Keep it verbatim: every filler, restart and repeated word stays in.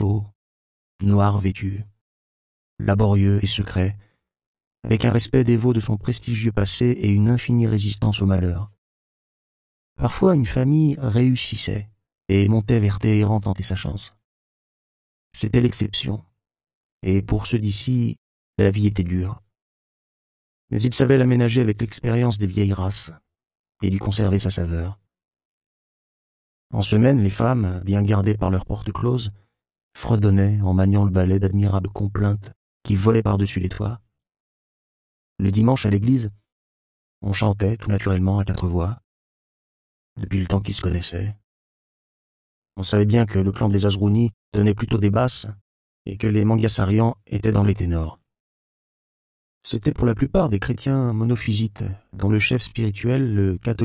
chaud, noir vêtu, laborieux et secret, avec un respect dévot de son prestigieux passé et une infinie résistance au malheur. Parfois une famille réussissait et montait vers Téhéran tenter sa chance. C'était l'exception, et pour ceux d'ici, la vie était dure. Mais ils savaient l'aménager avec l'expérience des vieilles races, et lui conserver sa saveur. En semaine, les femmes, bien gardées par leur porte close, fredonnaient en maniant le balai d'admirables complaintes qui volaient par-dessus les toits. Le dimanche à l'église, on chantait tout naturellement à quatre voix, depuis le temps qu'ils se connaissaient. On savait bien que le clan des Azrouni tenait plutôt des basses et que les Mangassarians étaient dans les ténors. C'était pour la plupart des chrétiens monophysites, dont le chef spirituel, le catholique,